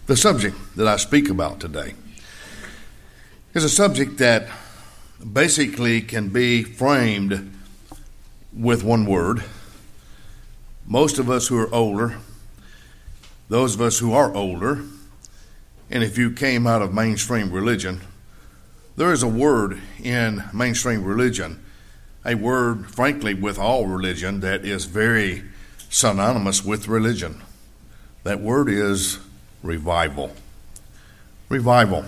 The subject that I speak about today is a subject that basically can be framed with one word. Most of us who are older, those of us who are older, and if you came out of mainstream religion, there is a word in mainstream religion, a word, frankly, with all religion that is very synonymous with religion. That word is revival. Revival.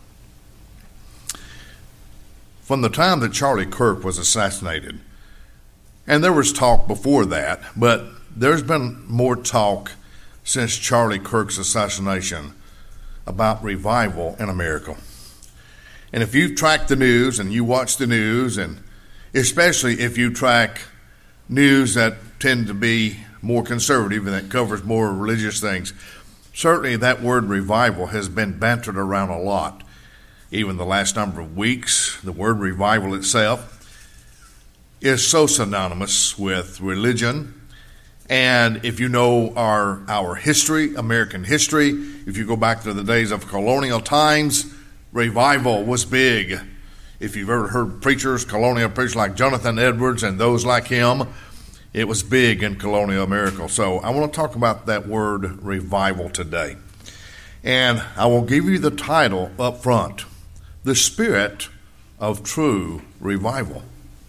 From the time that Charlie Kirk was assassinated, and there was talk before that, but there's been more talk since Charlie Kirk's assassination about revival in America. And if you track the news and you watch the news, and especially if you track news that tend to be more conservative and that covers more religious things, certainly that word revival has been bantered around a lot. Even the last number of weeks, the word revival itself is so synonymous with religion. And if you know our history, American history, if you go back to the days of colonial times, revival was big. If you've ever heard preachers, colonial preachers like Jonathan Edwards and those like him, it was big in colonial America. So I want to talk about that word revival today. And I will give you the title up front, The Spirit of True Revival.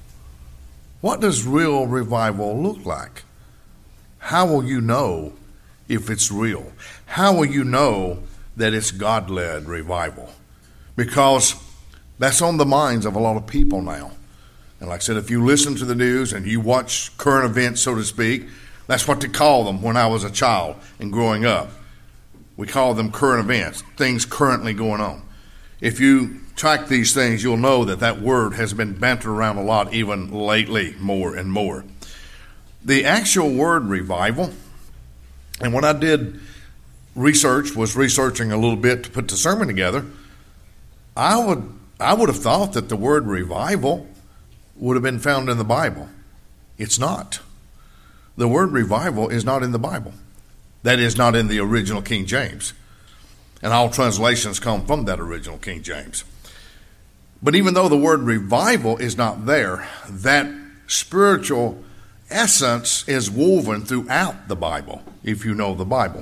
What does real revival look like? How will you know if it's real? How will you know that it's God-led revival? Because that's on the minds of a lot of people now. And like I said, if you listen to the news and you watch current events, so to speak, that's what they call them when I was a child and growing up. We call them current events, things currently going on. If you track these things, you'll know that that word has been bantered around a lot, even lately, more and more. The actual word revival, and when I did research, was researching a little bit to put the sermon together, I would have thought that the word revival would have been found in the Bible. It's not. The word revival is not in the Bible. That is not in the original King James. And all translations come from that original King James. But even though the word revival is not there, that spiritual essence is woven throughout the Bible, if you know the Bible.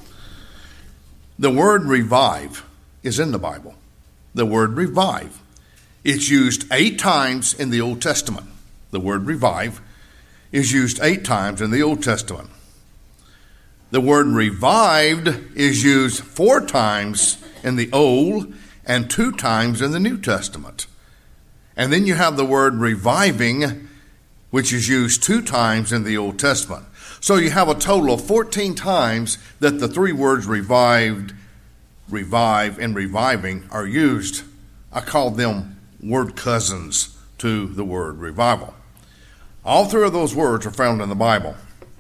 The word revive is in the Bible. The word revive. It's used 8 times in the Old Testament. The word revive is used 8 times in the Old Testament. The word revived is used 4 times in the Old and 2 times in the New Testament. And then you have the word reviving, which is used 2 times in the Old Testament. So you have a total of 14 times that the 3 words revived, revive, and reviving are used. I call them word cousins to the word revival. All 3 of those words are found in the Bible.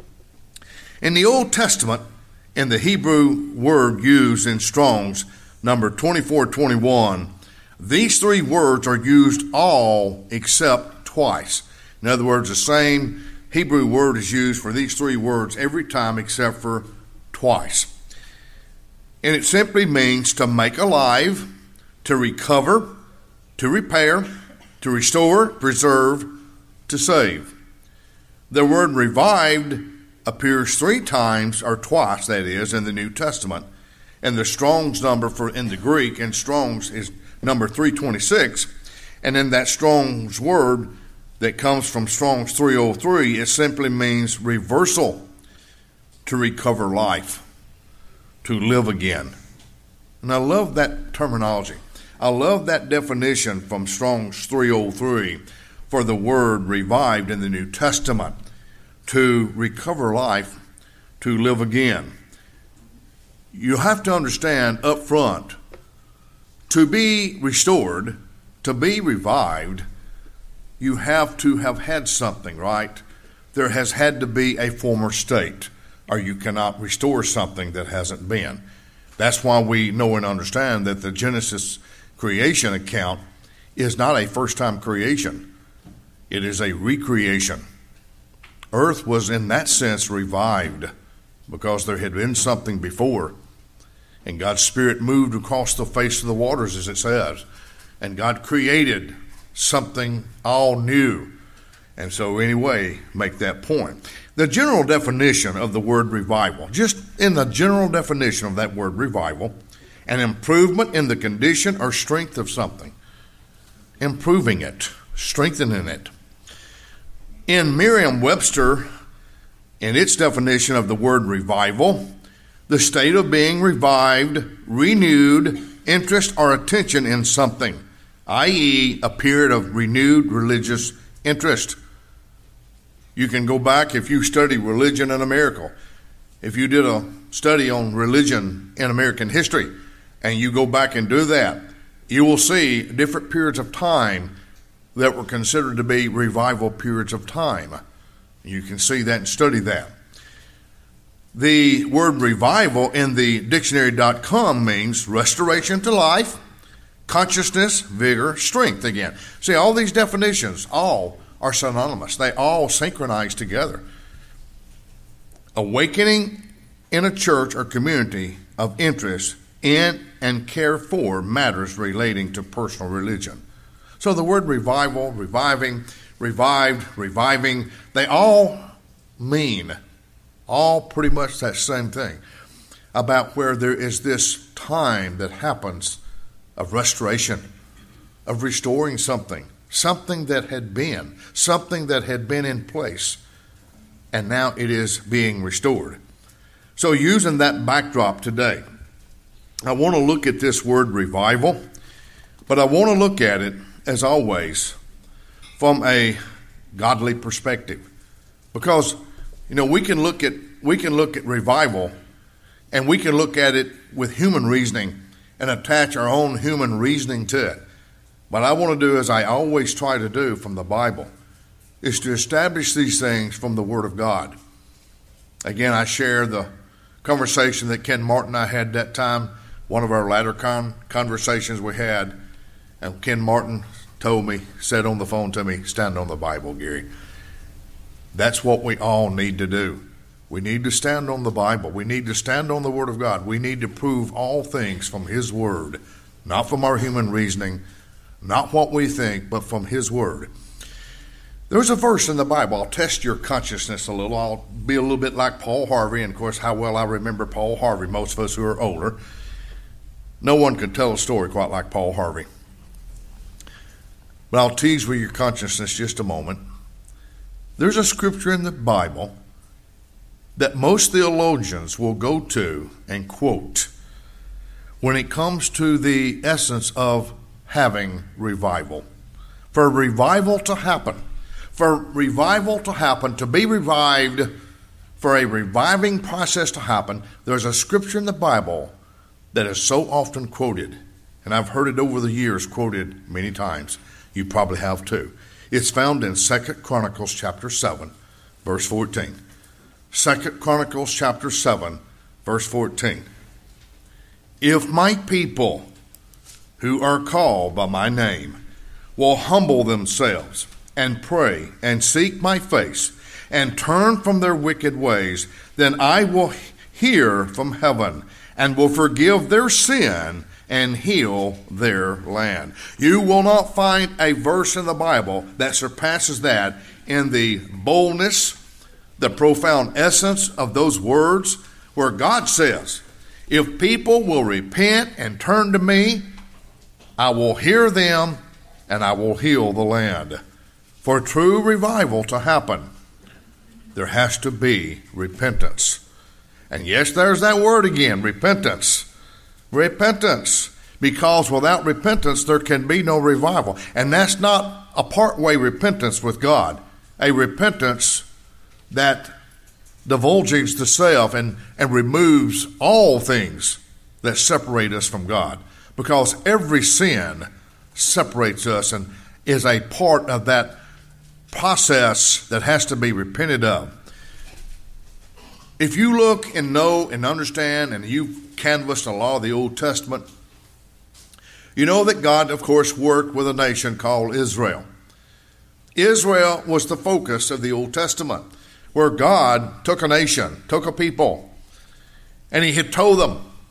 In the Old Testament, in the Hebrew word used in Strong's, number 2421, these 3 words are used all except twice. In other words, the same Hebrew word is used for these 3 words every time except for twice. And it simply means to make alive, to recover, to repair, to restore, preserve, to save. The word revived appears 3 times, or twice, that is, in the New Testament. And the Strong's number for in the Greek in Strong's is number 326. And in that Strong's word that comes from Strong's 303, it simply means reversal, to recover life, to live again. And I love that terminology. I love that definition from Strong's 303 for the word revived in the New Testament, to recover life, to live again. You have to understand up front, to be restored, to be revived, you have to have had something, right? There has had to be a former state, or you cannot restore something that hasn't been. That's why we know and understand that the Genesis creation account is not a first-time creation. It is a recreation. Earth was in that sense revived because there had been something before. And God's Spirit moved across the face of the waters, as it says. And God created something all new. And so anyway, make that point. The general definition of the word revival, just in the general definition of that word revival, an improvement in the condition or strength of something. Improving it, strengthening it. In Merriam-Webster, in its definition of the word revival, the state of being revived, renewed, interest or attention in something, i.e., a period of renewed religious interest. You can go back if you study religion in America. If you did a study on religion in American history, and you go back and do that, you will see different periods of time that were considered to be revival periods of time. You can see that and study that. The word revival in the dictionary.com means restoration to life, consciousness, vigor, strength again. See, all these definitions, all are synonymous. They all synchronize together. Awakening in a church or community of interest in and care for matters relating to personal religion. So the word revival, reviving, revived, reviving, they all mean all pretty much that same thing about where there is this time that happens of restoration, of restoring something that had been in place, and now it is being restored. So using that backdrop today, I want to look at this word revival, but I want to look at it, as always, from a godly perspective. Because, we can look at revival, and we can look at it with human reasoning and attach our own human reasoning to it. What I want to do, as I always try to do from the Bible, is to establish these things from the Word of God. Again, I share the conversation that Ken Martin and I had that time, one of our latter conversations we had, and Ken Martin said on the phone to me, stand on the Bible, Gary. That's what we all need to do. We need to stand on the Bible. We need to stand on the Word of God. We need to prove all things from His Word, not from our human reasoning, not what we think, but from His Word. There's a verse in the Bible. I'll test your consciousness a little. I'll be a little bit like Paul Harvey, and of course how well I remember Paul Harvey, most of us who are older. No one could tell a story quite like Paul Harvey. But I'll tease with your consciousness just a moment. There's a scripture in the Bible that most theologians will go to and quote when it comes to the essence of having revival. For revival to happen, to be revived, for a reviving process to happen, there's a scripture in the Bible that is so often quoted, and I've heard it over the years quoted many times. You probably have too. It's found in 2 Chronicles chapter 7, verse 14. 2 Chronicles chapter 7, verse 14. If my people who are called by my name will humble themselves and pray and seek my face and turn from their wicked ways, then I will hear from heaven and will forgive their sin and heal their land. You will not find a verse in the Bible that surpasses that in the boldness, the profound essence of those words, where God says, if people will repent and turn to me, I will hear them and I will heal the land. For true revival to happen, there has to be repentance. And yes, there's that word again, repentance. Repentance. Because without repentance, there can be no revival. And that's not a part-way repentance with God. A repentance that divulges the self and removes all things that separate us from God. Because every sin separates us and is a part of that process that has to be repented of. If you look and know and understand, and you've canvassed a lot of the Old Testament, you know that God, of course, worked with a nation called Israel. Israel was the focus of the Old Testament, where God took a nation, took a people, and He had told them,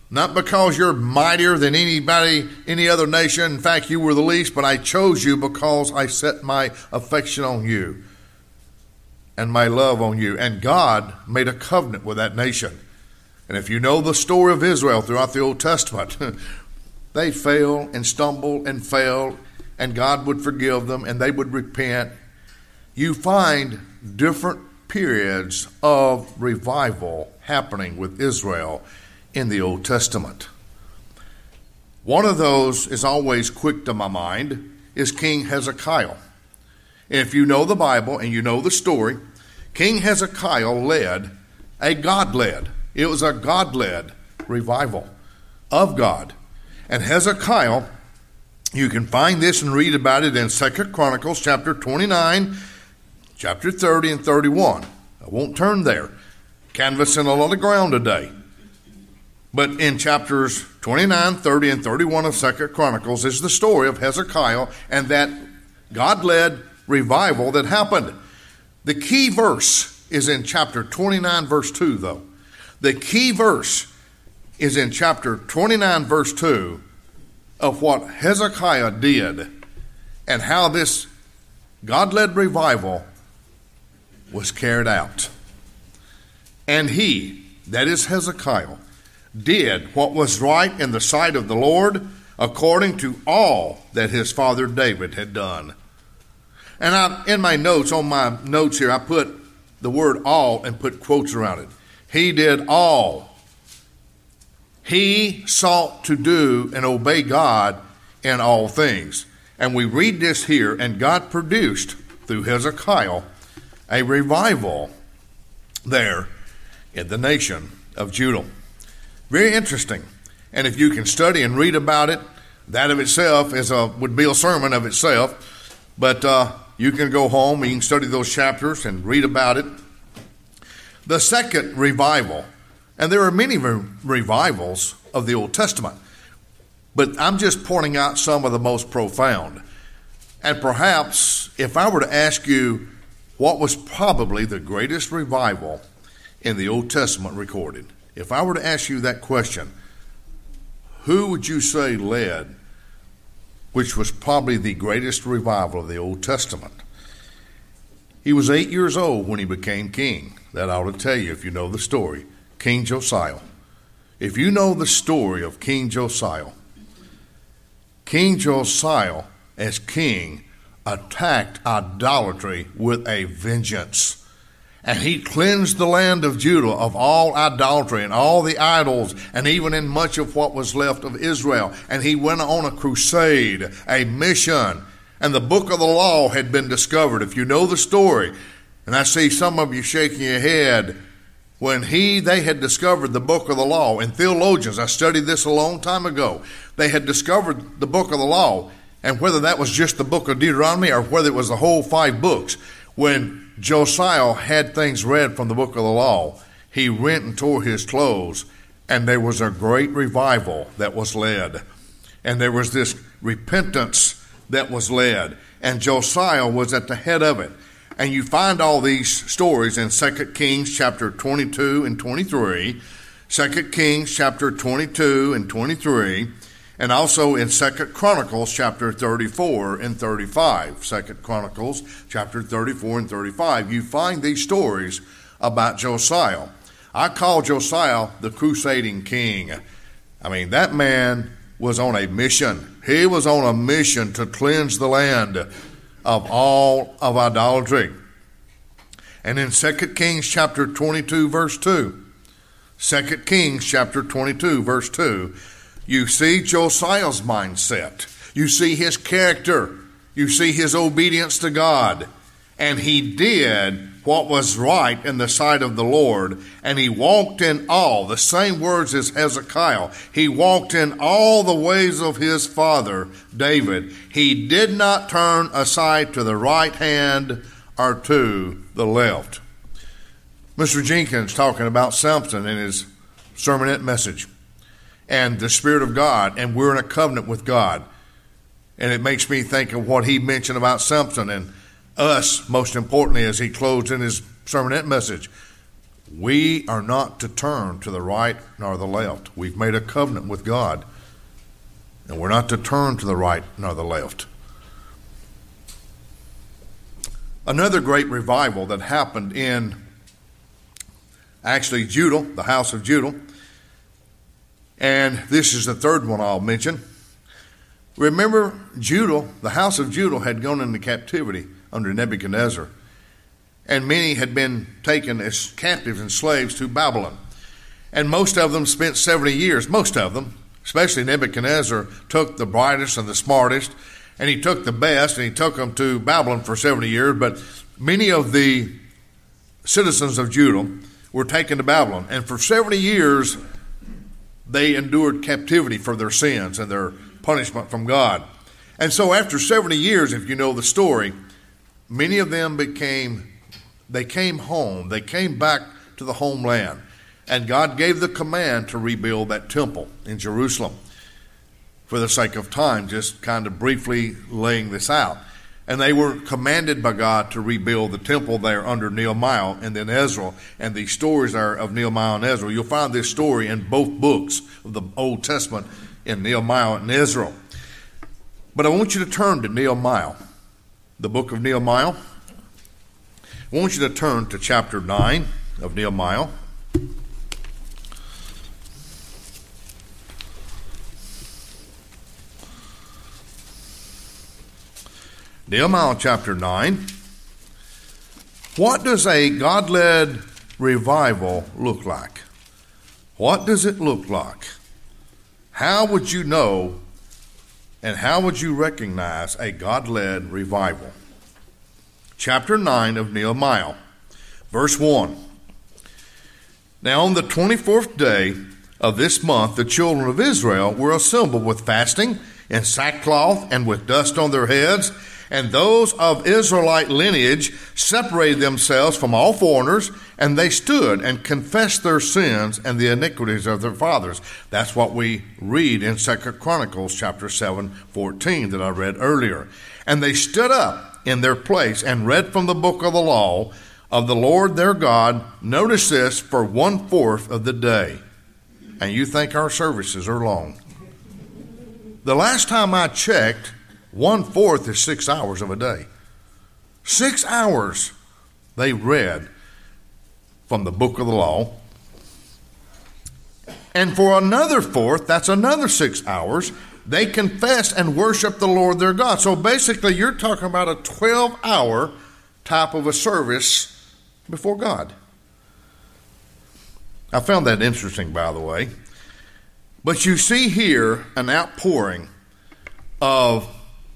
Not because you're mightier than anybody, any other nation. In fact, you were the least, but I chose you because I set my affection on you and my love on you. And God made a covenant with that nation. And if you know the story of Israel throughout the Old Testament, they fail and stumble and fail, and God would forgive them and they would repent. You find different periods of revival happening with Israel in the Old Testament. One of those is always quick to my mind is King Hezekiah. If you know the Bible and you know the story, King Hezekiah led a God-led. It was a God-led revival of God. And Hezekiah, you can find this and read about it in 2 Chronicles chapter 29, chapter 30 and 31. I won't turn there. Canvassing a lot of ground today. But in chapters 29, 30, and 31 of 2 Chronicles is the story of Hezekiah and that God-led revival that happened. The key verse is in chapter 29, verse 2, though. The key verse is in chapter 29, verse 2 of what Hezekiah did and how this God-led revival was carried out. And he, that is Hezekiah, did what was right in the sight of the Lord according to all that his father David had done. And in my notes, on my notes here, I put the word all and put quotes around it. He did all. He sought to do and obey God in all things. And we read this here, and God produced through Hezekiah a revival there in the nation of Judah. Very interesting. And if you can study and read about it, that of itself would be a sermon of itself. But you can go home and you can study those chapters and read about it. The second revival, and there are many revivals of the Old Testament, but I'm just pointing out some of the most profound. And perhaps if I were to ask you what was probably the greatest revival in the Old Testament recorded, if I were to ask you that question, who would you say led, which was probably the greatest revival of the Old Testament? He was 8 years old when he became king. That I ought to tell you if you know the story. King Josiah. If you know the story of King Josiah as king attacked idolatry with a vengeance. And he cleansed the land of Judah of all idolatry and all the idols, and even in much of what was left of Israel. And he went on a crusade, a mission. And the book of the law had been discovered, if you know the story. And I see some of you shaking your head. When they had discovered the book of the law, and theologians, I studied this a long time ago, they had discovered the book of the law, and whether that was just the book of Deuteronomy or whether it was the whole 5 books, when Josiah had things read from the book of the law, he rent and tore his clothes, and there was a great revival that was led. And there was this repentance that was led, and Josiah was at the head of it. And you find all these stories in 2 Kings chapter 22 and 23, 2 Kings chapter 22 and 23, and also in 2 Chronicles chapter 34 and 35. 2 Chronicles chapter 34 and 35. You find these stories about Josiah. I call Josiah the crusading king. I mean, that man was on a mission. He was on a mission to cleanse the land of all of idolatry. And in 2 Kings chapter 22 verse 2, 2 Kings chapter 22 verse 2, you see Josiah's mindset. You see his character. You see his obedience to God. And he did what was right in the sight of the Lord. And he walked in all, the same words as Hezekiah. He walked in all the ways of his father, David. He did not turn aside to the right hand or to the left. Mr. Jenkins talking about Samson in his sermonette message. And the Spirit of God, and we're in a covenant with God. And it makes me think of what he mentioned about Samson and us, most importantly, as he closed in his sermonette message. We are not to turn to the right nor the left. We've made a covenant with God, and we're not to turn to the right nor the left. Another great revival that happened in actually Judah, the house of Judah, and this is the third one I'll mention. Remember, Judah, the house of Judah, had gone into captivity under Nebuchadnezzar, and many had been taken as captives and slaves to Babylon. And most of them spent 70 years, most of them, especially Nebuchadnezzar, took the brightest and the smartest, and he took the best, and he took them to Babylon for 70 years, but many of the citizens of Judah were taken to Babylon, and for 70 years they endured captivity for their sins and their punishment from God. And so after 70 years, if you know the story, many of them came home. They came back to the homeland. And God gave the command to rebuild that temple in Jerusalem. For the sake of time, just kind of briefly laying this out. And they were commanded by God to rebuild the temple there under Nehemiah and then Ezra. And the stories there of Nehemiah and Ezra, you'll find this story in both books of the Old Testament, in Nehemiah and Ezra. But I want you to turn to Nehemiah, the book of Nehemiah. I want you to turn to chapter 9 of Nehemiah. Nehemiah chapter 9. What does a God-led revival look like? What does it look like? How would you know and how would you recognize a God-led revival? Chapter 9 of Nehemiah, verse 1. Now on the 24th day of this month, the children of Israel were assembled with fasting and sackcloth and with dust on their heads. And those of Israelite lineage separated themselves from all foreigners, and they stood and confessed their sins and the iniquities of their fathers. That's what we read in 2 Chronicles chapter 7:14 that I read earlier. And they stood up in their place and read from the book of the law of the Lord their God. Notice this, for 1/4 of the day. And you think our services are long. The last time I checked, 1/4 is 6 hours of a day. 6 hours they read from the book of the law. And for another 1/4, that's another 6 hours, they confessed and worshiped the Lord their God. So basically you're talking about a 12-hour type of a service before God. I found that interesting, by the way. But you see here an outpouring of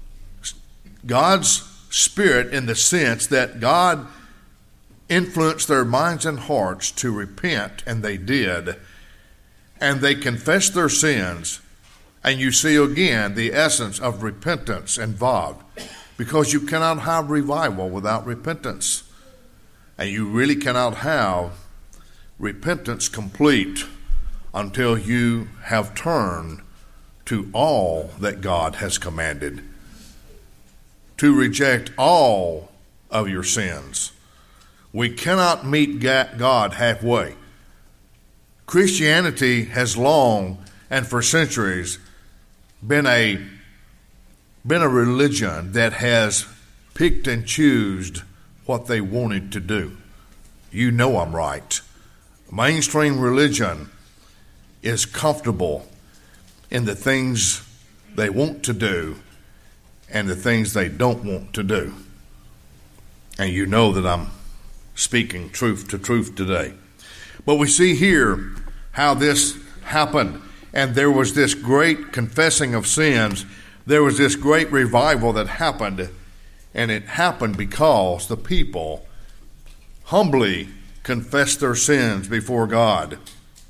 God's Spirit in the sense that God influenced their minds and hearts to repent, and they did. And they confessed their sins. And you see again the essence of repentance involved, because you cannot have revival without repentance. And you really cannot have repentance complete until you have turned to all that God has commanded, to reject all of your sins. We cannot meet God halfway. Christianity has long and for centuries been a religion that has picked and choosed what they wanted to do. You know I'm right. Mainstream religion is comfortable in the things they want to do and the things they don't want to do. And you know that I'm speaking truth to truth today. But we see here how this happened. And there was this great confessing of sins. There was this great revival that happened. And it happened because the people humbly confessed their sins before God.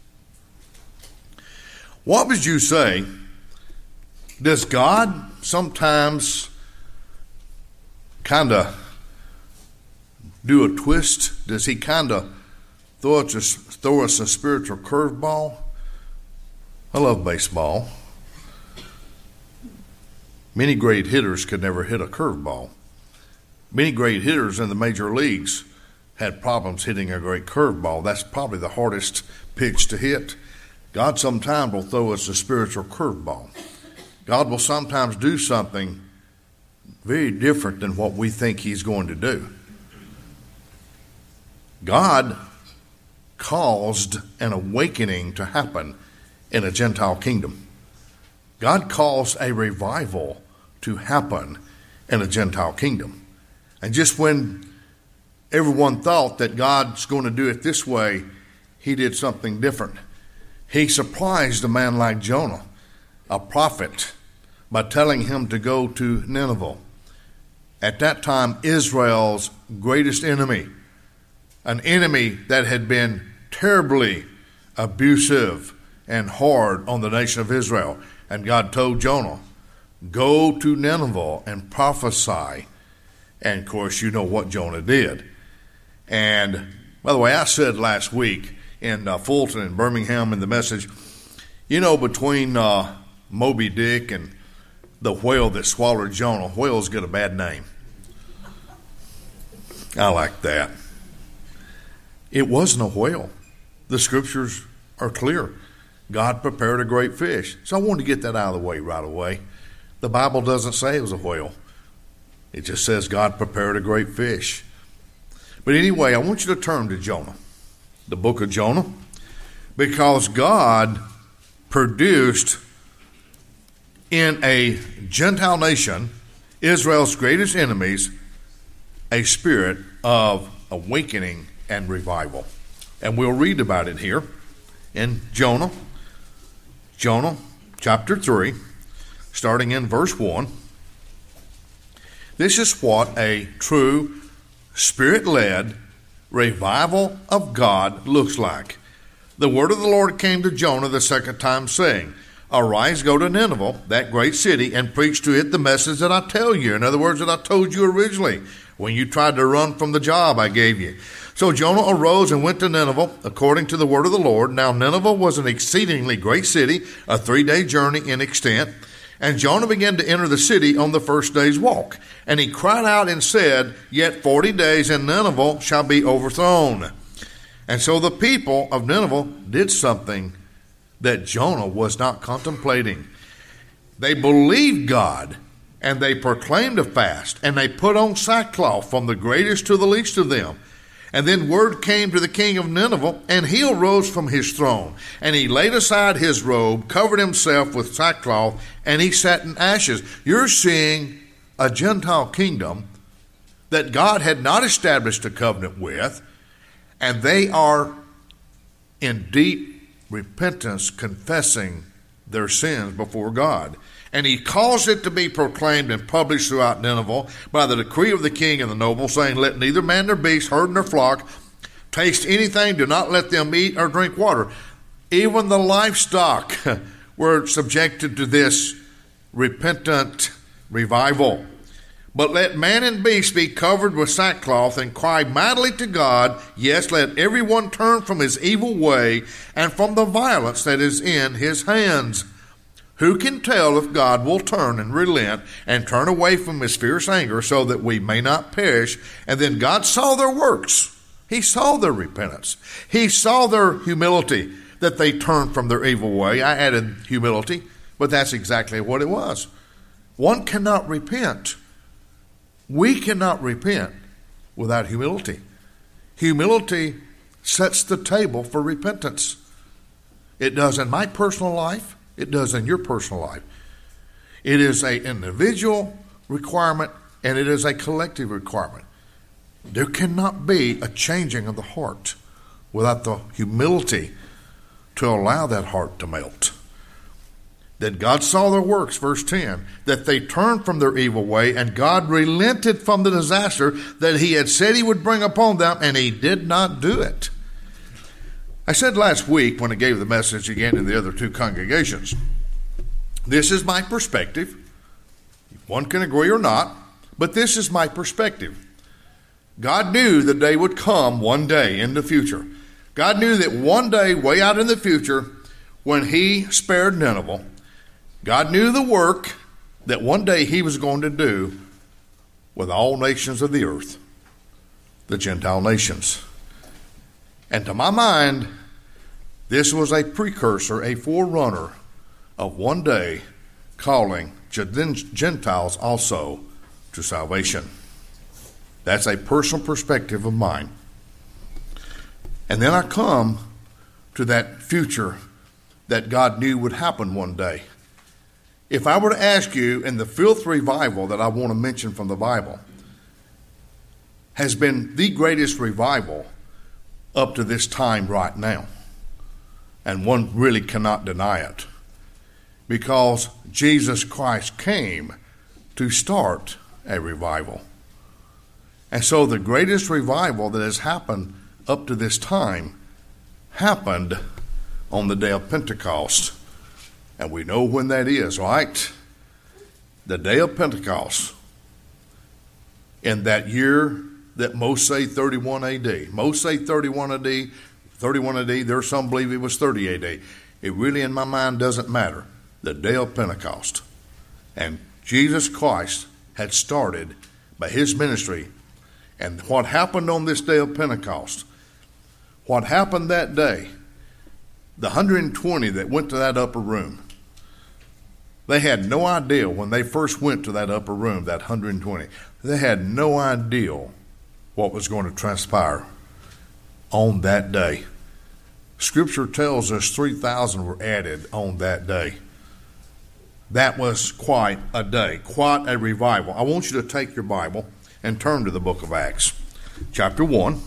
What would you say? Does God sometimes kind of do a twist? Does he kind of throw us a spiritual curveball? I love baseball. Many great hitters could never hit a curveball. Many great hitters in the major leagues had problems hitting a great curveball. That's probably the hardest pitch to hit. God sometimes will throw us a spiritual curveball. God will sometimes do something very different than what we think he's going to do. God caused an awakening to happen in a Gentile kingdom. God caused a revival to happen in a Gentile kingdom. And just when everyone thought that God's going to do it this way, he did something different. He surprised a man like Jonah, a prophet, by telling him to go to Nineveh. At that time, Israel's greatest enemy, an enemy that had been terribly abusive and hard on the nation of Israel. And God told Jonah, go to Nineveh and prophesy. And of course, you know what Jonah did. And by the way, I said last week in Fulton and Birmingham in the message, you know, between Moby Dick and the whale that swallowed Jonah, whales get a bad name. I like that. It wasn't a whale. The scriptures are clear. God prepared a great fish. So I wanted to get that out of the way right away. The Bible doesn't say it was a whale. It just says God prepared a great fish. But anyway, I want you to turn to Jonah, the book of Jonah, because God produced in a Gentile nation, Israel's greatest enemies, a spirit of awakening and revival. And we'll read about it here in Jonah chapter 3, starting in verse 1. This is what a true Spirit-led revival of God looks like. The word of the Lord came to Jonah the second time, saying, arise, go to Nineveh, that great city, and preach to it the message that I tell you. In other words, that I told you originally when you tried to run from the job I gave you. So Jonah arose and went to Nineveh according to the word of the Lord. Now Nineveh was an exceedingly great city, a 3-day journey in extent. And Jonah began to enter the city on the first day's walk. And he cried out and said, yet 40 days and Nineveh shall be overthrown. And so the people of Nineveh did something that Jonah was not contemplating. They believed God, and they proclaimed a fast, and they put on sackcloth from the greatest to the least of them. And then word came to the king of Nineveh, and he arose from his throne. And he laid aside his robe, covered himself with sackcloth, and he sat in ashes. You're seeing a Gentile kingdom that God had not established a covenant with, and they are in deep repentance, confessing their sins before God. And he caused it to be proclaimed and published throughout Nineveh by the decree of the king and the nobles, saying, let neither man nor beast, herd nor flock, taste anything, do not let them eat or drink water. Even the livestock were subjected to this repentant revival. But let man and beast be covered with sackcloth and cry mightily to God. Yes, let everyone turn from his evil way and from the violence that is in his hands. Who can tell if God will turn and relent and turn away from his fierce anger so that we may not perish? And then God saw their works. He saw their repentance. He saw their humility, that they turned from their evil way. I added humility, but that's exactly what it was. One cannot repent. We cannot repent without humility. Humility sets the table for repentance. It does in my personal life. It does in your personal life. It is an individual requirement, and it is a collective requirement. There cannot be a changing of the heart without the humility to allow that heart to melt. That God saw their works, verse 10, that they turned from their evil way, and God relented from the disaster that he had said he would bring upon them, and he did not do it. I said last week when I gave the message again in the other two congregations, this is my perspective. One can agree or not, but this is my perspective. God knew the day would come one day in the future. God knew that one day way out in the future when he spared Nineveh, God knew the work that one day he was going to do with all nations of the earth. the Gentile nations. And to my mind, this was a precursor, a forerunner of one day calling Gentiles also to salvation. That's a personal perspective of mine. And then I come to that future that God knew would happen one day. If I were to ask you, in the fifth revival that I want to mention from the Bible, has been the greatest revival up to this time right now. And one really cannot deny it. Because Jesus Christ came to start a revival. And so the greatest revival that has happened up to this time happened on the day of Pentecost. And we know when that is, right? The day of Pentecost. In that year that most say 31 AD. Most say 31 AD. 31 AD. There are some believe it was 30 AD. It really, in my mind, doesn't matter. The day of Pentecost. And Jesus Christ had started by his ministry. And what happened on this day of Pentecost, what happened that day, the 120 that went to that upper room, they had no idea when they first went to that upper room, that 120, they had no idea what was going to transpire on that day. Scripture tells us 3,000 were added on that day. That was quite a day, quite a revival. I want you to take your Bible and turn to the book of Acts, chapter 1.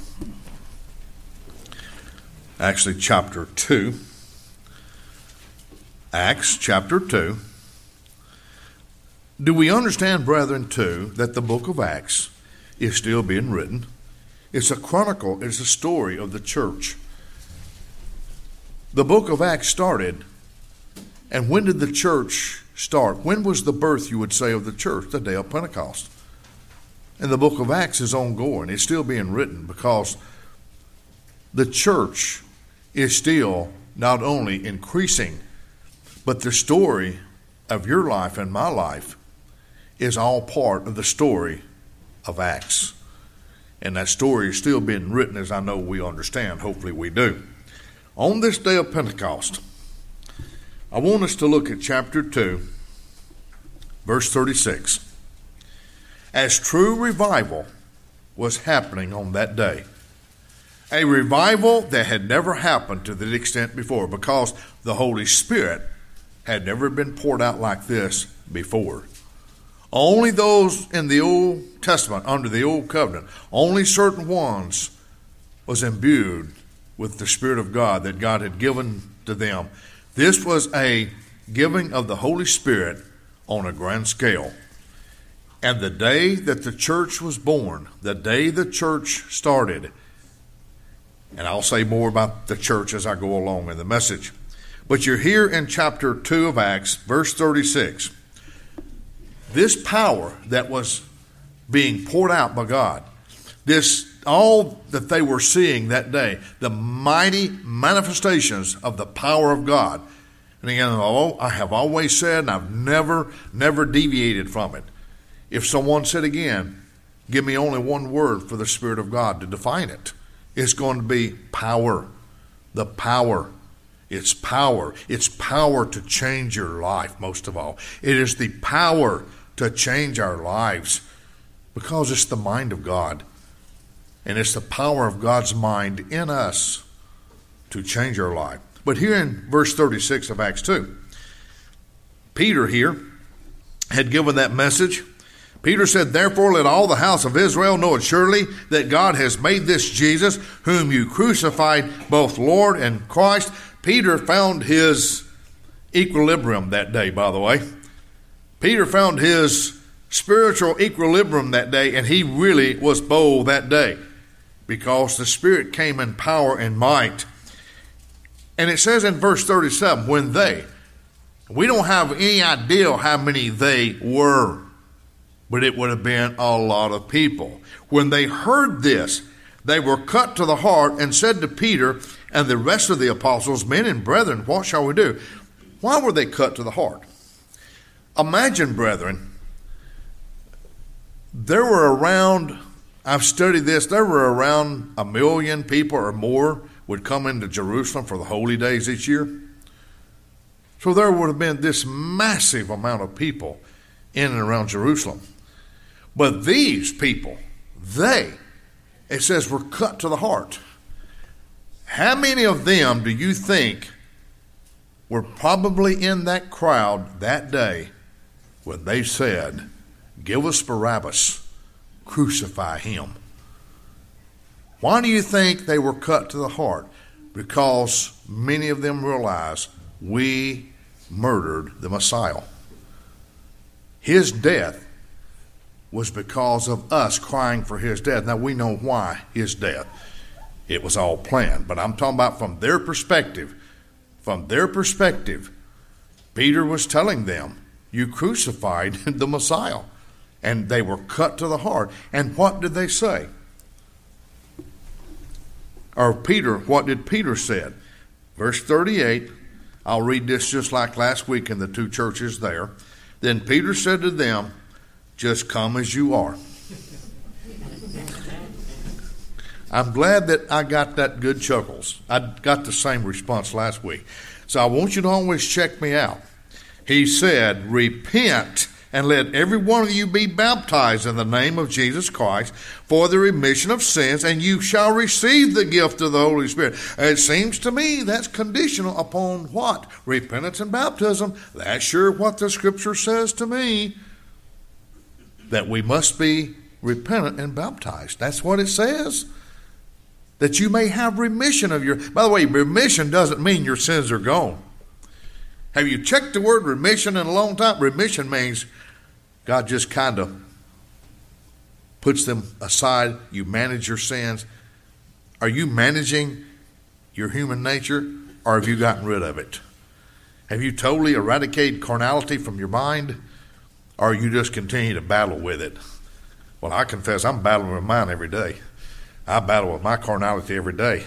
Actually, chapter 2. Acts, chapter 2. Do we understand, brethren, too, that the book of Acts is still being written? It's a chronicle, it's a story of the church. The book of Acts started, and when did the church start? When was the birth, you would say, of the church? The day of Pentecost. And the book of Acts is ongoing. It's still being written because the church is still not only increasing, but the story of your life and my life is all part of the story of Acts. And that story is still being written, as I know we understand. Hopefully we do. On this day of Pentecost, I want us to look at chapter 2, verse 36. As true revival was happening on that day. A revival that had never happened to that extent before, because the Holy Spirit had never been poured out like this before. Only those in the Old Testament, under the Old Covenant, only certain ones was imbued with the Spirit of God that God had given to them. This was a giving of the Holy Spirit on a grand scale. And the day that the church was born, the day the church started, and I'll say more about the church as I go along in the message. But you're here in chapter 2 of Acts, verse 36. This power that was being poured out by God, this all that they were seeing that day, the mighty manifestations of the power of God. And again, I have always said, and I've never deviated from it. If someone said again, give me only one word for the Spirit of God to define it, it's going to be power. The power. It's power. It's power to change your life, most of all. It is the power to change our lives because it's the mind of God. And it's the power of God's mind in us to change our life. But here in verse 36 of Acts 2, Peter here had given that message. Peter said, therefore let all the house of Israel know assuredly that God has made this Jesus, whom you crucified, both Lord and Christ. Peter found his equilibrium that day, by the way. Peter found his spiritual equilibrium that day, and he really was bold that day because the Spirit came in power and might. And it says in verse 37, when they, we don't have any idea how many they were, but it would have been a lot of people. When they heard this, they were cut to the heart and said to Peter and the rest of the apostles, men and brethren, what shall we do? Why were they cut to the heart? Imagine, brethren, there were around I've studied this. There were around 1 million people or more would come into Jerusalem for the holy days each year. So there would have been this massive amount of people in and around Jerusalem. But these people, it says, were cut to the heart. How many of them do you think were probably in that crowd that day when they said, "Give us Barabbas, crucify him"? Why do you think they were cut to the heart? Because many of them realized we murdered the Messiah. His death was because of us crying for his death. Now we know why his death. It was all planned. But I'm talking about from their perspective. From their perspective, Peter was telling them, you crucified the Messiah. And they were cut to the heart. And what did they say? Or Peter, what did Peter say? Verse 38, I'll read this just like last week in the two churches there. Then Peter said to them, just come as you are. I'm glad that I got that good chuckles. I got the same response last week. So I want you to always check me out. He said, repent and let every one of you be baptized in the name of Jesus Christ for the remission of sins, and you shall receive the gift of the Holy Spirit. It seems to me that's conditional upon what? Repentance and baptism. That's sure what the Scripture says to me, that we must be repentant and baptized. That's what it says. That you may have remission of your... By the way, remission doesn't mean your sins are gone. Have you checked the word remission in a long time? Remission means God just kind of puts them aside. You manage your sins. Are you managing your human nature, or have you gotten rid of it? Have you totally eradicated carnality from your mind, or you just continue to battle with it? Well, I confess I'm battling with mine every day. I battle with my carnality every day.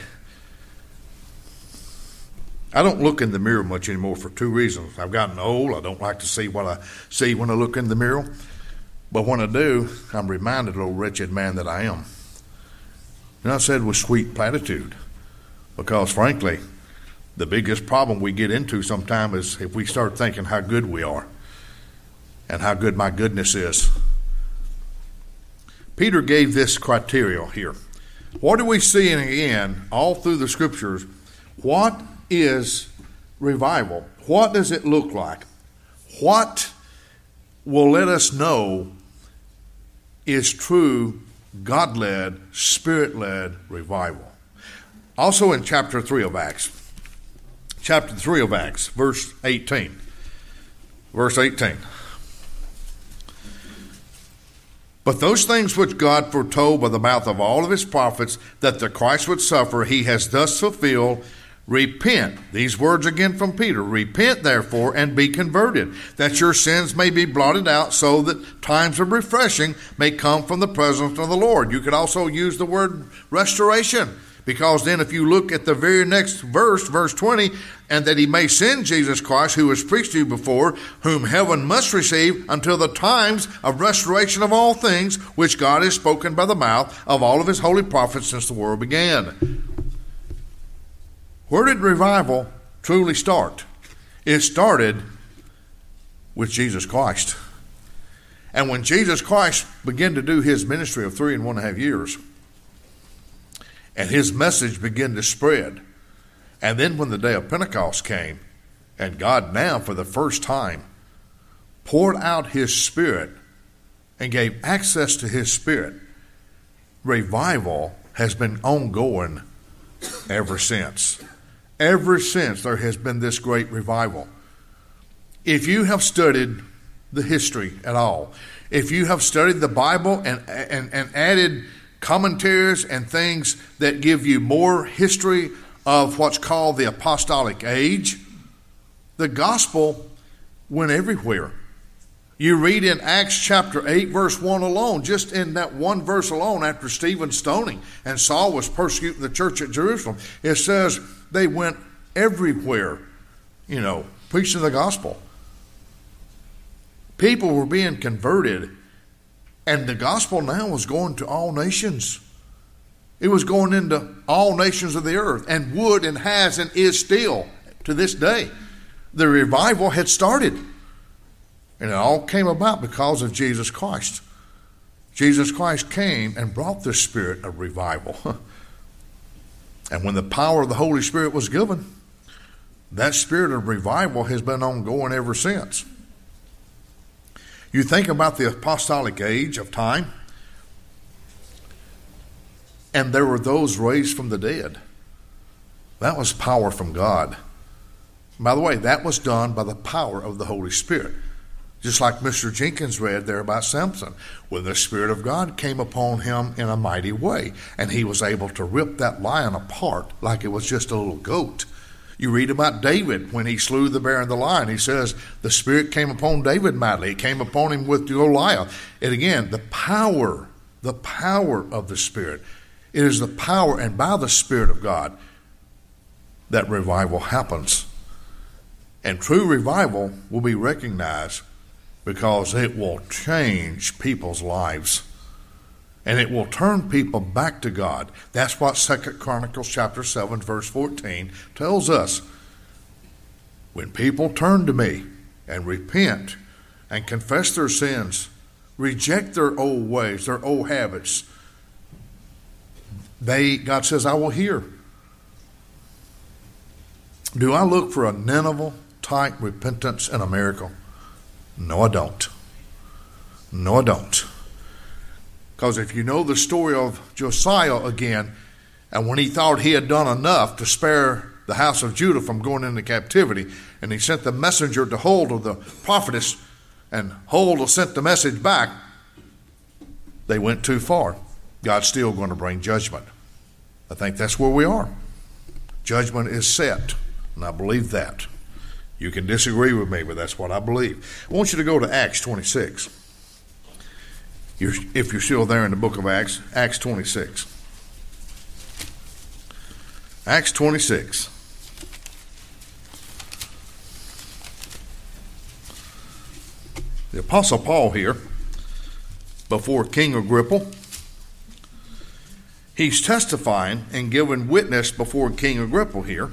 I don't look in the mirror much anymore for two reasons. I've gotten old. I don't like to see what I see when I look in the mirror. But when I do, I'm reminded of the wretched man that I am. And I said with sweet platitude, because frankly, the biggest problem we get into sometimes is if we start thinking how good we are and how good my goodness is. Peter gave this criteria here. What do we see in the end, all through the Scriptures? What is revival? What does it look like? What will let us know is true God-led, Spirit-led revival? Also in chapter 3 of Acts. Chapter 3 of Acts, verse 18. Verse 18. But those things which God foretold by the mouth of all of his prophets, that the Christ would suffer, he has thus fulfilled. Repent. These words again from Peter. Repent, therefore, and be converted, that your sins may be blotted out, so that times of refreshing may come from the presence of the Lord. You could also use the word restoration, because then if you look at the very next verse, verse 20, and that he may send Jesus Christ, who was preached to you before, whom heaven must receive until the times of restoration of all things, which God has spoken by the mouth of all of his holy prophets since the world began. Where did revival truly start? It started with Jesus Christ. And when Jesus Christ began to do his ministry of 3.5 years, and his message began to spread, and then when the day of Pentecost came, and God now for the first time poured out his Spirit and gave access to his Spirit, revival has been ongoing ever since. Ever since there has been this great revival. If you have studied the history at all, if you have studied the Bible and added commentaries and things that give you more history of what's called the apostolic age, the gospel went everywhere. You read in Acts chapter 8, verse 1 alone, just in that one verse alone, after Stephen's stoning and Saul was persecuting the church at Jerusalem, it says they went everywhere, preaching the gospel. People were being converted And the gospel now was going to all nations. It was going into all nations of the earth, and would and has and is still to this day. The revival had started. And it all came about because of Jesus Christ. Jesus Christ came and brought the spirit of revival. And when the power of the Holy Spirit was given, that spirit of revival has been ongoing ever since. You think about the apostolic age of time, and there were those raised from the dead. That was power from God. By the way, that was done by the power of the Holy Spirit. Just like Mr. Jenkins read there about Samson, when the Spirit of God came upon him in a mighty way, and he was able to rip that lion apart like it was just a little goat. You read about David when he slew the bear and the lion. He says the Spirit came upon David mightily. It came upon him with Goliath. And again, the power of the Spirit. It is the power and by the Spirit of God that revival happens. And true revival will be recognized because it will change people's lives. And it will turn people back to God. That's what 2 Chronicles chapter 7, verse 14 tells us. When people turn to me and repent and confess their sins, reject their old ways, their old habits, God says, I will hear. Do I look for a Nineveh-type repentance in America? No, I don't. No, I don't. Because if you know the story of Josiah again, and when he thought he had done enough to spare the house of Judah from going into captivity, and he sent the messenger to Huldah, the prophetess, and Huldah sent the message back, they went too far. God's still going to bring judgment. I think that's where we are. Judgment is set, and I believe that. You can disagree with me, but that's what I believe. I want you to go to Acts 26. If you're still there in the book of Acts, Acts 26. Acts 26. The Apostle Paul here, before King Agrippa, he's testifying and giving witness before King Agrippa here.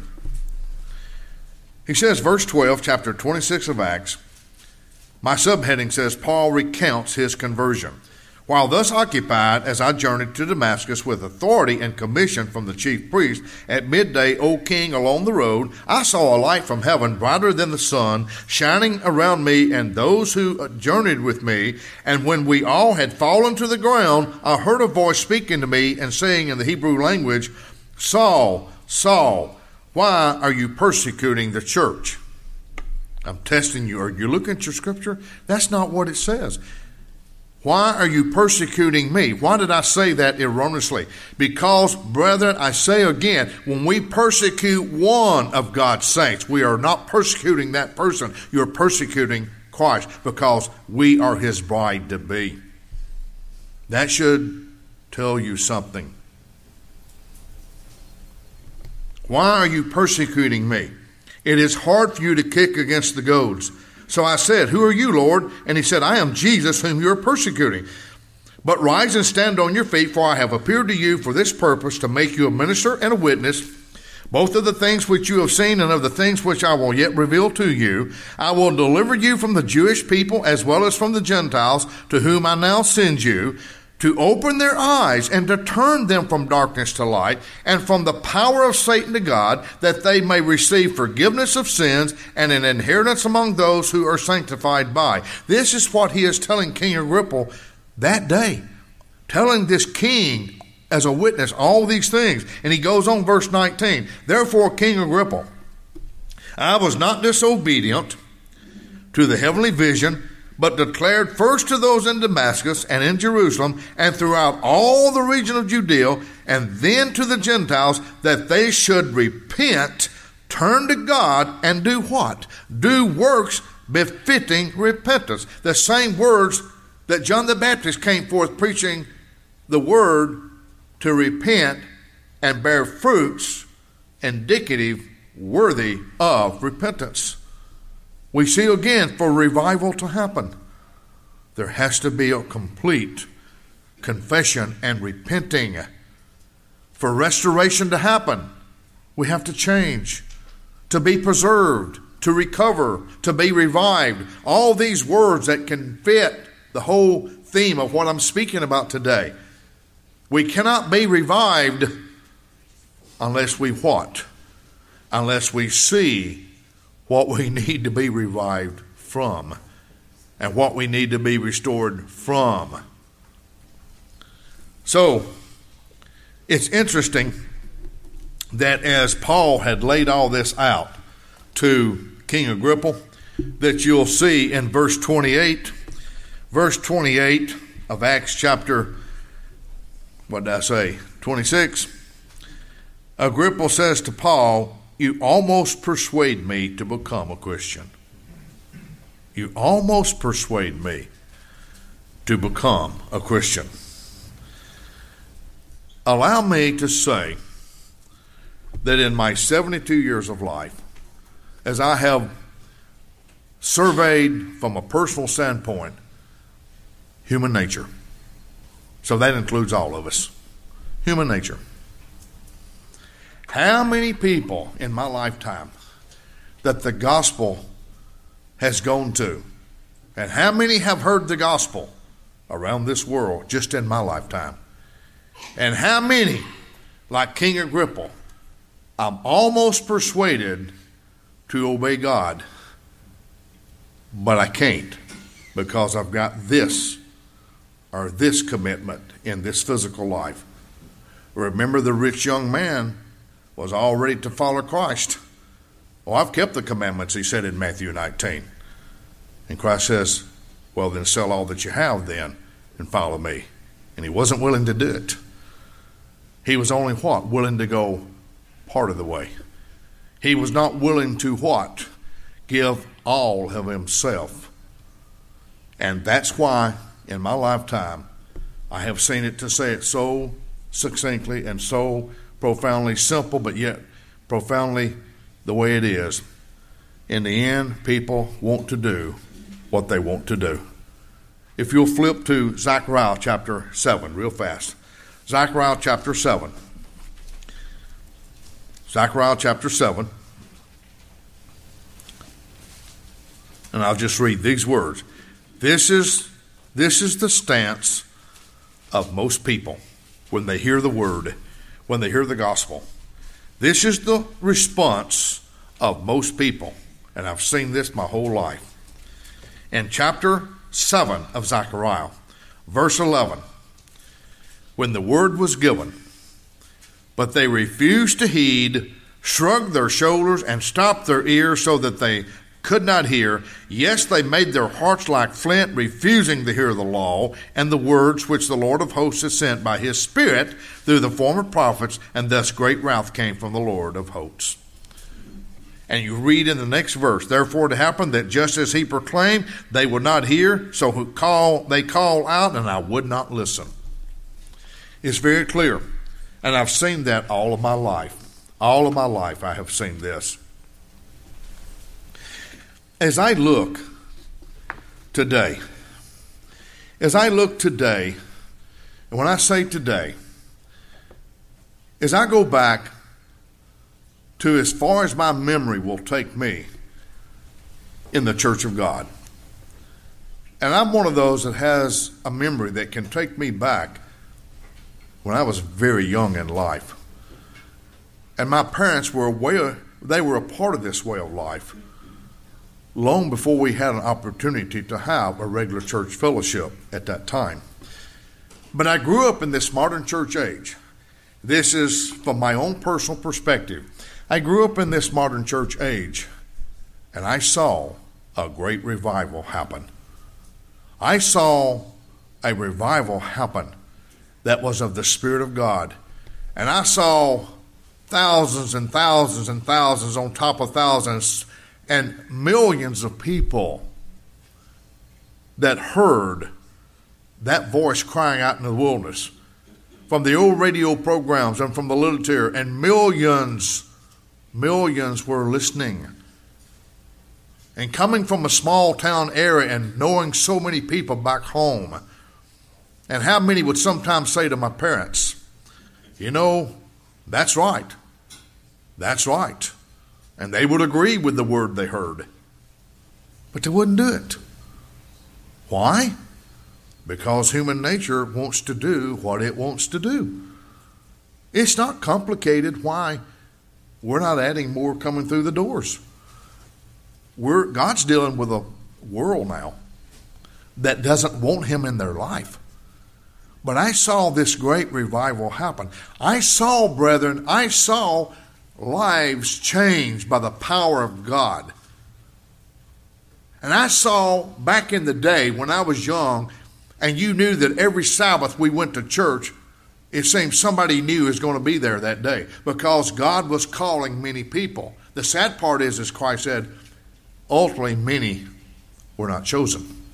He says, verse 12, chapter 26 of Acts, my subheading says, Paul recounts his conversion. While thus occupied, as I journeyed to Damascus with authority and commission from the chief priest, at midday, O king, along the road, I saw a light from heaven, brighter than the sun, shining around me and those who journeyed with me. And when we all had fallen to the ground, I heard a voice speaking to me and saying in the Hebrew language, Saul, Saul, why are you persecuting the church? I'm testing you. Are you looking at your scripture? That's not what it says. Why are you persecuting me? Why did I say that erroneously? Because, brethren, I say again, when we persecute one of God's saints, we are not persecuting that person. You're persecuting Christ because we are his bride to be. That should tell you something. Why are you persecuting me? It is hard for you to kick against the goads. So I said, who are you, Lord? And he said, I am Jesus whom you are persecuting. But rise and stand on your feet, for I have appeared to you for this purpose, to make you a minister and a witness, both of the things which you have seen and of the things which I will yet reveal to you. I will deliver you from the Jewish people as well as from the Gentiles, to whom I now send you, to open their eyes and to turn them from darkness to light and from the power of Satan to God, that they may receive forgiveness of sins and an inheritance among those who are sanctified by. This is what he is telling King Agrippa that day, telling this king as a witness all these things. And he goes on, verse 19, therefore, King Agrippa, I was not disobedient to the heavenly vision, but declared first to those in Damascus and in Jerusalem and throughout all the region of Judea, and then to the Gentiles, that they should repent, turn to God, and do what? Do works befitting repentance. The same words that John the Baptist came forth preaching the word to repent and bear fruits indicative, worthy of repentance. We see again, for revival to happen, There has to be a complete confession and repenting. For restoration to happen, we have to change, to be preserved, to recover, to be revived. All these words that can fit the whole theme of what I'm speaking about today. We cannot be revived unless we what? Unless we see what we need to be revived from and what we need to be restored from. So, it's interesting that as Paul had laid all this out to King Agrippa, that you'll see in verse 28 of Acts chapter, 26, Agrippa says to Paul, "You almost persuade me to become a Christian." You almost persuade me to become a Christian. Allow me to say that in my 72 years of life, as I have surveyed from a personal standpoint human nature, so that includes all of us, human nature. How many people in my lifetime that the gospel has gone to, and how many have heard the gospel around this world just in my lifetime? And how many, like King Agrippa, I'm almost persuaded to obey God, but I can't because I've got this or this commitment in this physical life. Remember, the rich young man was all ready to follow Christ. Well, I've kept the commandments, he said in Matthew 19. And Christ says, well, then sell all that you have then and follow me. And he wasn't willing to do it. He was only what? Willing to go part of the way. He was not willing to what? Give all of himself. And that's why in my lifetime I have seen it, to say it so succinctly and so profoundly simple, but yet profoundly the way it is. In the end, people want to do what they want to do. If you'll flip to Zechariah chapter 7 real fast. Zechariah chapter 7. Zechariah chapter 7. And I'll just read these words. This is the stance of most people when they hear the word, when they hear the gospel. This is the response of most people. And I've seen this my whole life. In chapter 7 of Zechariah, verse 11, when the word was given, but they refused to heed, shrugged their shoulders, and stopped their ears so that they could not hear. Yes, they made their hearts like flint, refusing to hear the law and the words which the Lord of hosts has sent by his Spirit through the former prophets, and thus great wrath came from the Lord of hosts. And you read in the next verse, therefore it happened that just as he proclaimed, they would not hear, so they called out, and I would not listen. It's very clear. And I've seen that all of my life. All of my life I have seen this. As I look today, and when I say today, as I go back to as far as my memory will take me in the Church of God. And I'm one of those that has a memory that can take me back when I was very young in life. And my parents were a part of this way of life long before we had an opportunity to have a regular church fellowship at that time. But I grew up in this modern church age. This is from my own personal perspective. I grew up in this modern church age, and I saw a great revival happen. I saw a revival happen that was of the Spirit of God. And I saw thousands and thousands and thousands on top of thousands and millions of people that heard that voice crying out in the wilderness from the old radio programs and from the literature, and millions were listening. And coming from a small town area and knowing so many people back home, and how many would sometimes say to my parents, that's right. That's right. And they would agree with the word they heard. But they wouldn't do it. Why? Because human nature wants to do what it wants to do. It's not complicated why we're not adding more coming through the doors. God's dealing with a world now that doesn't want him in their life. But I saw this great revival happen. I saw lives changed by the power of God. And I saw back in the day when I was young, and you knew that every Sabbath we went to church, it seemed somebody new was going to be there that day because God was calling many people. The sad part is, as Christ said, ultimately many were not chosen.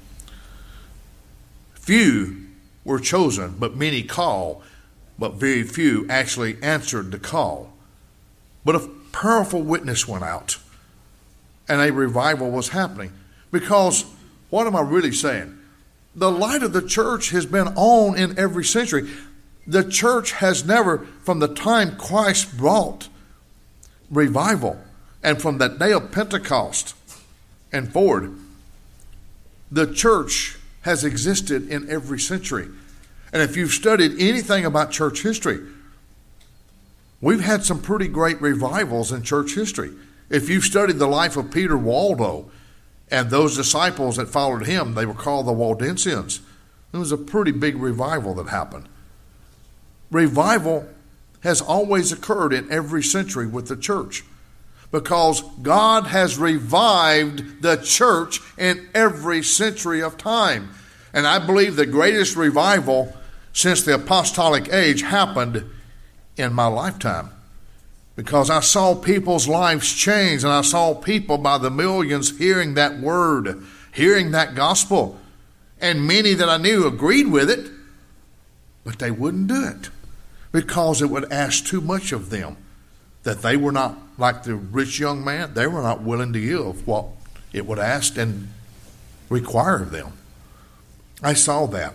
Few were chosen, but many called, but very few actually answered the call. But a powerful witness went out, and a revival was happening. Because, what am I really saying? The light of the church has been on in every century. The church has never, from the time Christ brought revival, and from that day of Pentecost and forward, the church has existed in every century. And if you've studied anything about church history, we've had some pretty great revivals in church history. If you've studied the life of Peter Waldo and those disciples that followed him, they were called the Waldensians. It was a pretty big revival that happened. Revival has always occurred in every century with the church because God has revived the church in every century of time. And I believe the greatest revival since the apostolic age happened in my lifetime because I saw people's lives change, and I saw people by the millions hearing that word, hearing that gospel. And many that I knew agreed with it, but they wouldn't do it because it would ask too much of them, that they were not like the rich young man. They were not willing to give what it would ask and require of them. I saw that.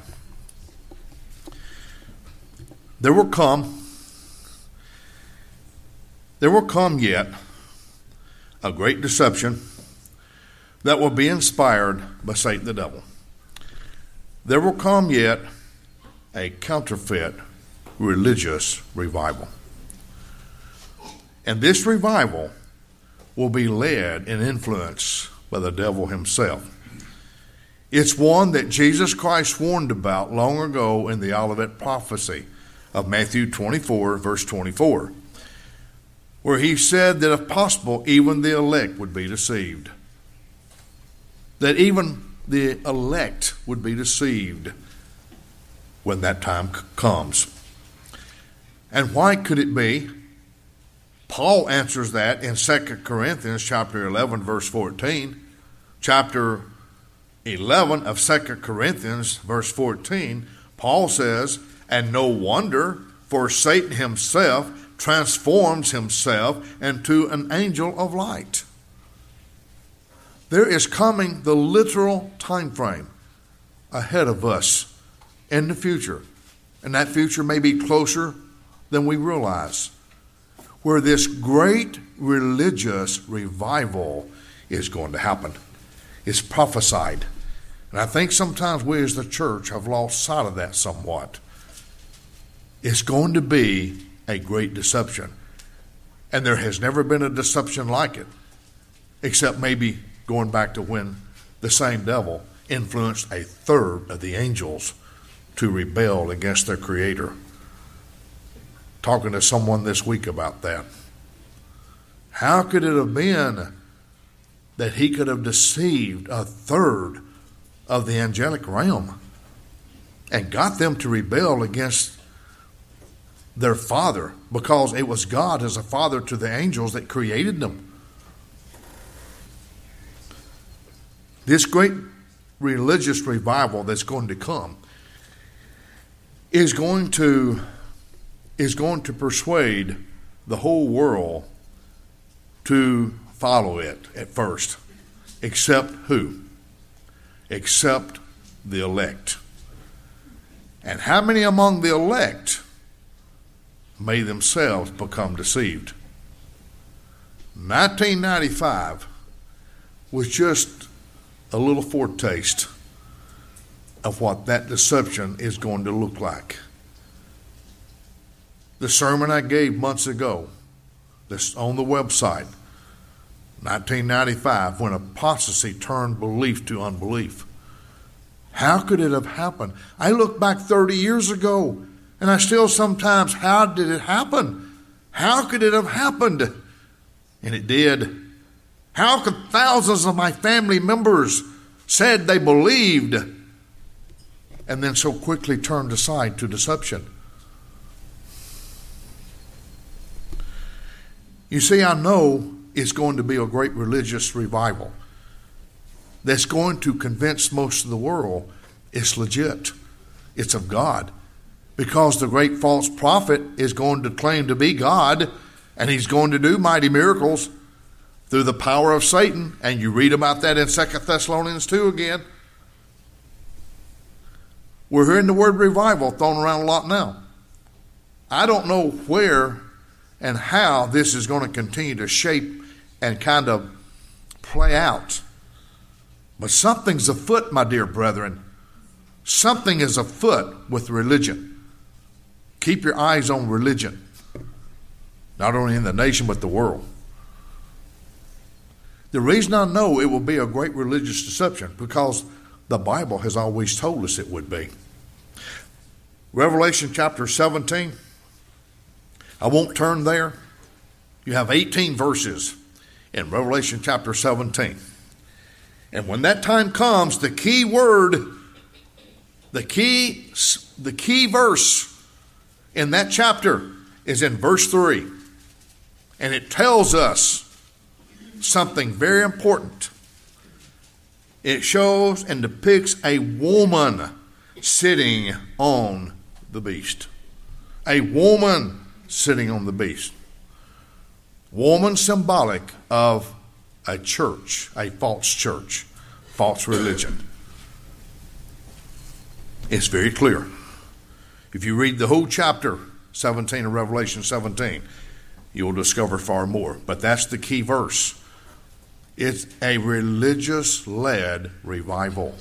There will come yet a great deception that will be inspired by Satan the devil. There will come yet a counterfeit religious revival. And this revival will be led and influenced by the devil himself. It's one that Jesus Christ warned about long ago in the Olivet prophecy of Matthew 24, verse 24, where he said that if possible, even the elect would be deceived. That even the elect would be deceived when that time comes. And why could it be? Paul answers that in 2 Corinthians chapter 11, verse 14. Chapter 11 of 2 Corinthians, verse 14, Paul says, "And no wonder, for Satan himself transforms himself into an angel of light." There is coming the literal time frame ahead of us in the future, and that future may be closer than we realize, where this great religious revival is going to happen. It's prophesied. And I think sometimes we as the church have lost sight of that somewhat. It's going to be a great deception. And there has never been a deception like it, except maybe going back to when the same devil influenced a third of the angels to rebel against their Creator. Talking to someone this week about that. How could it have been that he could have deceived a third of the angelic realm and got them to rebel against their Father, because it was God as a father to the angels that created them? This great religious revival that's going to come is going to persuade the whole world to follow it at first. Except who? Except the elect. And how many among the elect may themselves become deceived? 1995 was just a little foretaste of what that deception is going to look like. The sermon I gave months ago, that's on the website, 1995, when apostasy turned belief to unbelief. How could it have happened? I look back 30 years ago, and I still sometimes, how did it happen? How could it have happened? And it did. How could thousands of my family members said they believed and then so quickly turned aside to deception? You see, I know it's going to be a great religious revival that's going to convince most of the world it's legit, it's of God, because the great false prophet is going to claim to be God, and he's going to do mighty miracles through the power of Satan, and you read about that in 2 Thessalonians 2 again. We're hearing the word revival thrown around a lot now. I don't know where and how this is going to continue to shape and kind of play out. But something's afoot, my dear brethren. Something is afoot with religion. Keep your eyes on religion, not only in the nation but the world. The reason I know it will be a great religious deception, because the Bible has always told us it would be. Revelation chapter 17. I won't turn there. You have 18 verses in Revelation chapter 17. And when that time comes, the key word, the key verse in that chapter is in verse 3. And it tells us something very important. It shows and depicts a woman sitting on the beast. A woman sitting on the beast. Woman symbolic of a church, a false religion. It's very clear. If you read the whole chapter 17 of Revelation 17, you'll discover far more. But that's the key verse. It's a religious-led revival.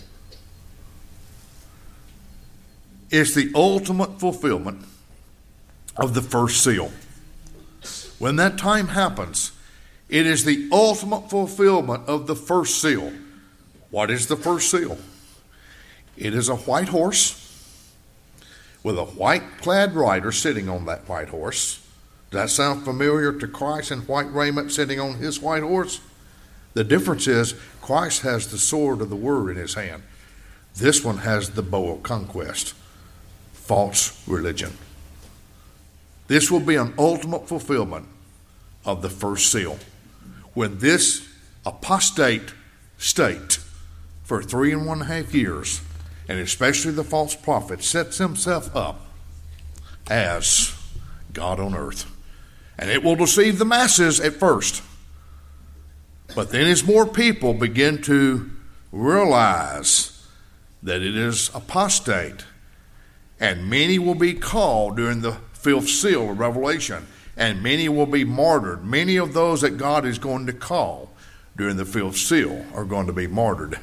It's the ultimate fulfillment of the first seal. When that time happens, it is the ultimate fulfillment of the first seal. What is the first seal? It is a white horse with a white-clad rider sitting on that white horse. Does that sound familiar to Christ in white raiment sitting on his white horse? The difference is Christ has the sword of the word in his hand. This one has the bow of conquest. False religion. This will be an ultimate fulfillment of the first seal. When this apostate state for 3.5 years, and especially the false prophet, sets himself up as God on earth. And it will deceive the masses at first. But then as more people begin to realize that it is apostate, and many will be called during the fifth seal of Revelation, and many will be martyred. Many of those that God is going to call during the fifth seal are going to be martyred.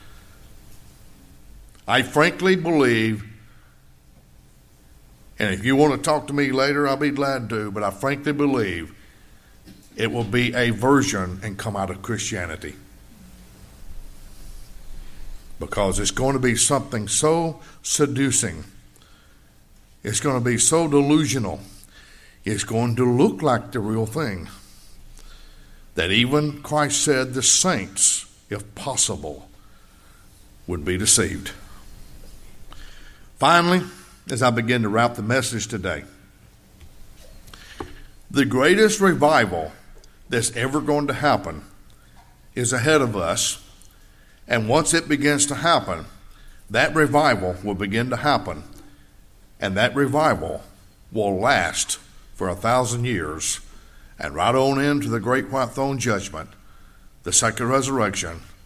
I frankly believe, and if you want to talk to me later, I'll be glad to, but I frankly believe it will be a version and come out of Christianity. Because it's going to be something so seducing. It's going to be so delusional. It's going to look like the real thing. That even Christ said the saints, if possible, would be deceived. Finally, as I begin to wrap the message today, the greatest revival that's ever going to happen is ahead of us. And once it begins to happen, that revival will begin to happen. And that revival will last for 1,000 years. And right on into the great white throne judgment, the second resurrection,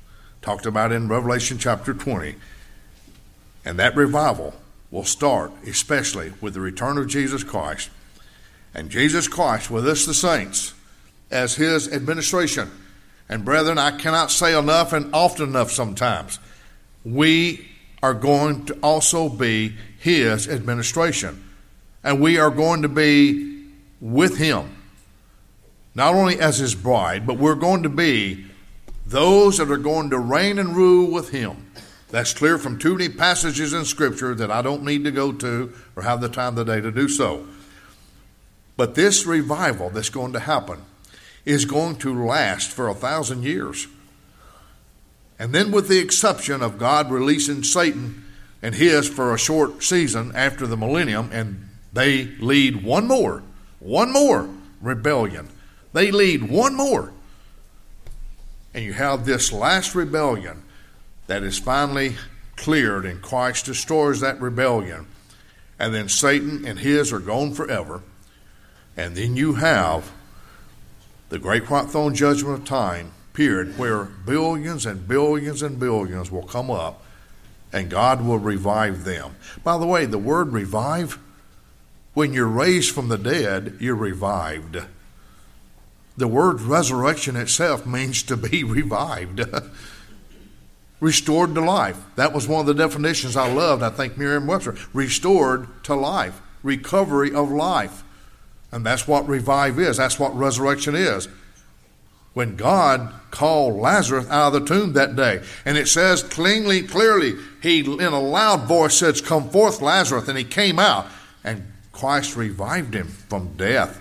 talked about in Revelation chapter 20. And that revival will start especially with the return of Jesus Christ. And Jesus Christ with us, the saints, as his administration. And brethren, I cannot say enough and often enough sometimes, we are going to also be his administration. And we are going to be with him, not only as his bride, but we're going to be those that are going to reign and rule with him. That's clear from too many passages in Scripture that I don't need to go to or have the time of the day to do so. But this revival that's going to happen is going to last for 1,000 years. And then with the exception of God releasing Satan and his for a short season after the millennium, and they lead one more rebellion. They lead one more. And you have this last rebellion that is finally cleared, and Christ destroys that rebellion. And then Satan and his are gone forever. And then you have the great white throne judgment of time period where billions and billions and billions will come up and God will revive them. By the way, the word revive, when you're raised from the dead, you're revived. The word resurrection itself means to be revived. Restored to life. That was one of the definitions I loved, I think, Merriam-Webster. Restored to life. Recovery of life. And that's what revive is. That's what resurrection is. When God called Lazarus out of the tomb that day, and it says clearly, he in a loud voice says, "Come forth, Lazarus," and he came out, and Christ revived him from death.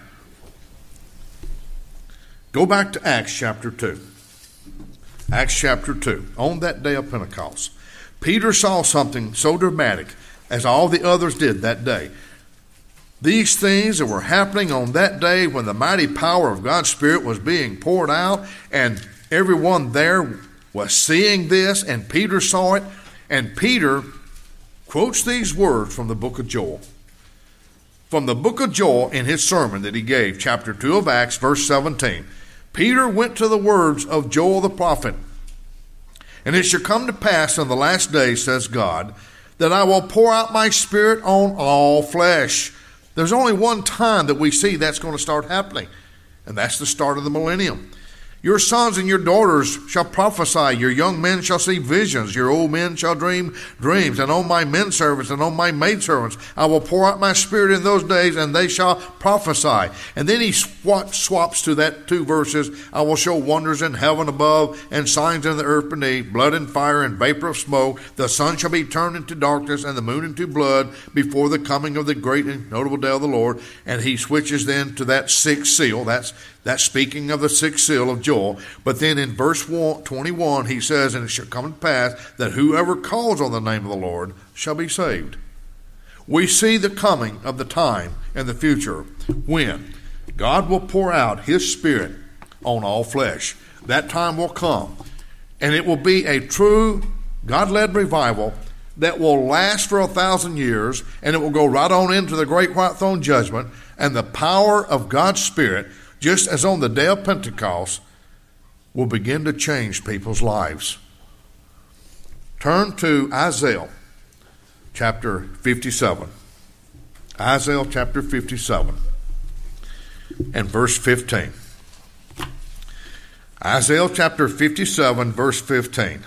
Go back to Acts chapter 2. Acts chapter 2. On that day of Pentecost, Peter saw something so dramatic as all the others did that day. These things that were happening on that day when the mighty power of God's Spirit was being poured out, and everyone there was seeing this, and Peter saw it, and Peter quotes these words from the book of Joel. From the book of Joel in his sermon that he gave, chapter 2 of Acts, verse 17. Peter went to the words of Joel the prophet. "And it shall come to pass in the last days, says God, that I will pour out my Spirit on all flesh." There's only one time that we see that's going to start happening, and that's the start of the millennium. "Your sons and your daughters shall prophesy, your young men shall see visions, your old men shall dream dreams, and on my men servants and on my maidservants I will pour out my Spirit in those days, and they shall prophesy." And then he swaps to that 2 verses, "I will show wonders in heaven above and signs in the earth beneath, blood and fire and vapor of smoke. The sun shall be turned into darkness and the moon into blood before the coming of the great and notable day of the Lord." And he switches then to that 6th seal. That's speaking of the 6th seal of Joel. But then in verse 21, he says, "And it shall come to pass that whoever calls on the name of the Lord shall be saved." We see the coming of the time in the future when God will pour out his Spirit on all flesh. That time will come, and it will be a true God-led revival that will last for 1,000 years, and it will go right on into the great white throne judgment, and the power of God's Spirit, just as on the day of Pentecost, will begin to change people's lives. Turn to Isaiah chapter 57. Isaiah chapter 57 and verse 15. Isaiah chapter 57, verse 15.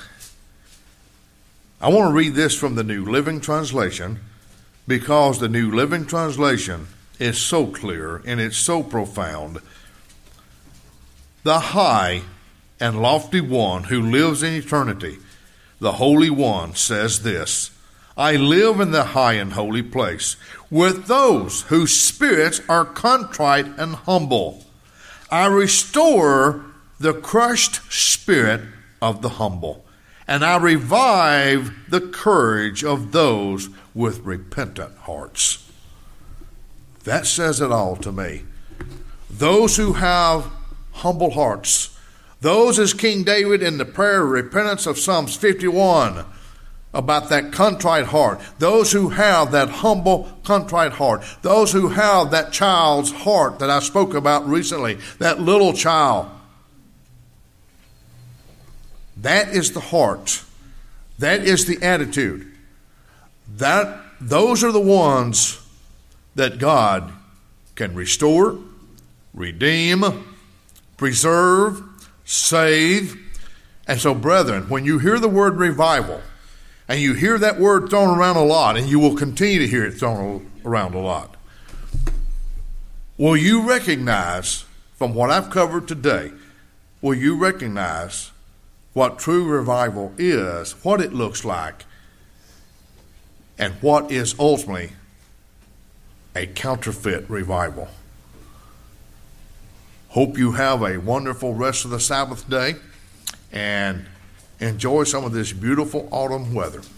I want to read this from the New Living Translation because the New Living Translation is so clear and it's so profound. "The high and lofty one who lives in eternity, the Holy One, says this, I live in the high and holy place with those whose spirits are contrite and humble. I restore the crushed spirit of the humble, and I revive the courage of those with repentant hearts." That says it all to me. Those who have humble hearts, those as King David in the prayer of repentance of Psalms 51 about that contrite heart, those who have that humble contrite heart, those who have that child's heart that I spoke about recently, that little child That is the heart. That is the attitude. Those are the ones that God can restore, redeem, preserve, save. And so, brethren, when you hear the word revival, and you hear that word thrown around a lot, and you will continue to hear it thrown around a lot, will you recognize, from what I've covered today, will you recognize what true revival is, what it looks like, and what is ultimately a counterfeit revival? Hope you have a wonderful rest of the Sabbath day and enjoy some of this beautiful autumn weather.